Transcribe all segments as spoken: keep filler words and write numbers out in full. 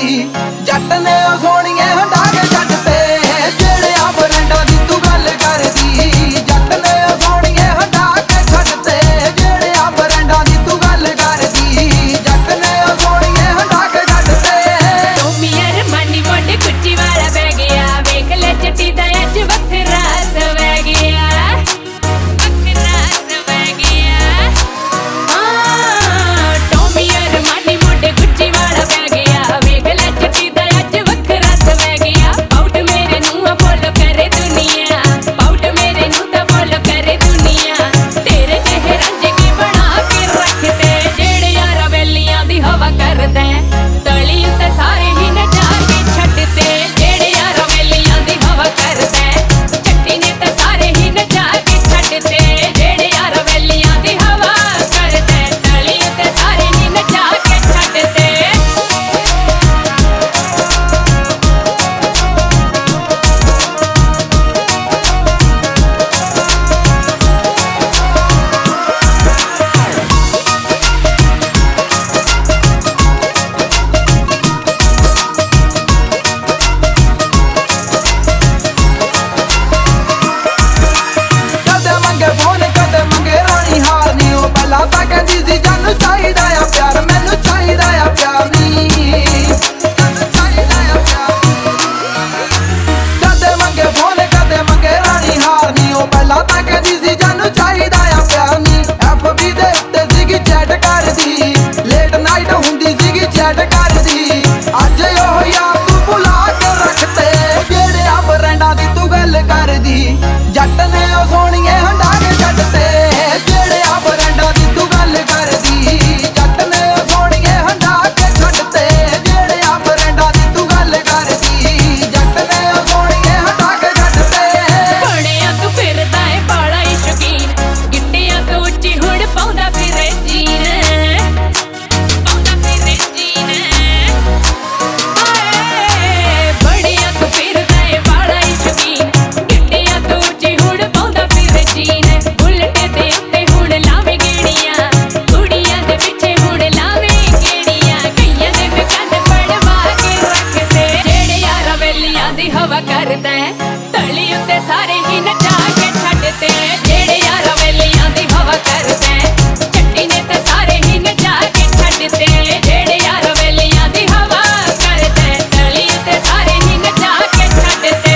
करदी जट ने ओ सोहणिए हंडा के छड्डते जेड़े आ बरंडा दी तू गल करदी जट ने ओ सोहणिए हंडा के छड्डते जेड़े आ बरंडा दी तू गल करदी जट ने ओ सोहणिए हंडा के छड्डते टोमियर मानी मोटे कुच्ची वाला बह गया वेख ले चिट्टी दा अज वखरा सवै गया वखरा सवै गया हां टोमियर मानी मोटे कुच्ची वाला बह गया वेख ले चिट्टी दा अज वखरा सवै गया पाउट मेरे नूं फॉलो करे दुनिया पाउट मेरे नूं ता फॉलो करे दुनिया तेरे जेहे रंज की बना के रखते जेड़े यार वेलियां दी हवा करदा तली उत्ते सारे ही नचा के छड्डते जेड़े यार वेलियां दी हवा करदा चट्टी ने ते सारे ही नचा के छड्डते जेड़े यार वेलियां दी हवा करदा तली उत्ते सारे ही नचा के छड्डते कदे मंगे फोन कदे मंगे रानी हार नी ओ पहला तां कहंदी सी जानू चाहीदा आ प्यार मैनू चाहीदा आ प्यार नी जानू चाहीदा आ प्यार कदे मंगे फोन कदे मंगे रानी हार नी ओ पहला तां कहंदी सी जानू चाहीदा आ प्यार नी एफबी दे उत्ते सीगी चैट करदी लेट नाइट हुंदी सीगी चैट करदी अज ओह यार तू भुला के रखते जेड़े आ बरंडा दी तू गल करदी जट ने ओ सोहणिए हंडा के छड्डते जेड़े आ बरंडा दी तू गल करदी जट ने ओ सोहणिए हंडा के छड्डते जेड़े आ बरंडा दी तू गल करदी जट ने ओ सोहणिए हंडा के छड्डते बणिया तू फिरदा है बाला ही शौकीन गिट्टियां तो उच्ची हुण पाउंदा फिरे जीन पाउंदा फिरे जीन हाय बणिया तू फिरदा है बाला ही शौकीन गिट्टियां तो उच्ची हुण पाउंदा फिरे जीन बुलटे ते उत्ते हुण लावे गेड़ियां कुड़ियां दे पिछे हुण लावे गेड़ियां कईयां दे मैं कंध पड़वा के रखते जेड़े यार वेलियां दी हवा करदा तली उत्ते सारे ही नचा के छड्डते जेड़े यार वेलियां दी हवा करदा चट्टी ने ते सारे ही नचा के छड्डते जेड़े यार वेलियां दी हवा करदा तली उत्ते सारे ही नचा के छड्डते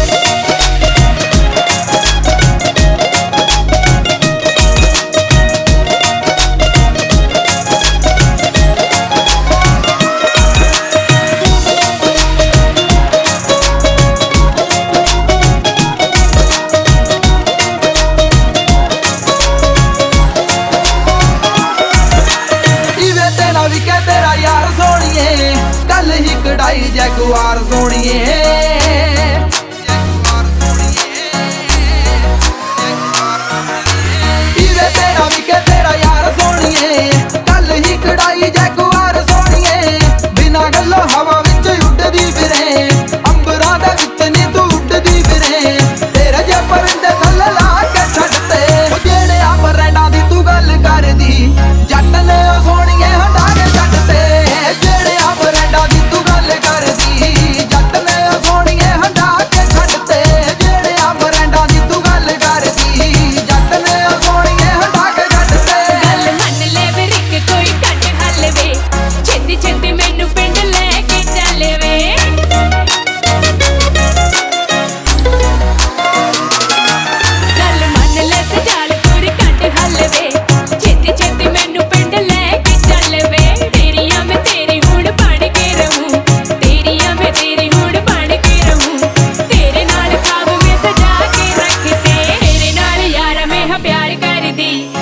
इवे तेरा भी कह तेरा यार सोहणिए कल ही कढ़ाई जैगुआर सोहणिए इवे तेरा भी कह तेरा यार सोहणिए कल ही कढ़ाई जैगुआर सोहणिए बिना गल्लों हवा विच उड्डदी फिरे अंबरां दे विच नी तू उड्डदी फिरे तेरे जे परिंदे थल्ले ला के छड्डते जेड़े आ बरंडा दी तू गल करदी जट ने ओ सोहणिए हंडा के छड्डते जेड़े आ बरंडा दी तू गल करदी जट ने ओ सोहणिए हंडा के छड्डते जेड़े आ बरंडा दी तू गल करदी जट ने ओ सोहणिए हंडा के छड्डते गल मन ले बरिक कोई कट हल वे छेती छेती मैनू पिंड लेके चल वे गल मन ले सजालपुर कट हल वे छेती छेती मैनू पिंड लेके चल वे तेरियां मैं तेरी हुण बन के रहूं तेरियां मैं तेरी हुण बन के रहूं तेरे नाल ख्वाब में सजा के रखते तेरे नाल यार मैं हाँ प्यार करदी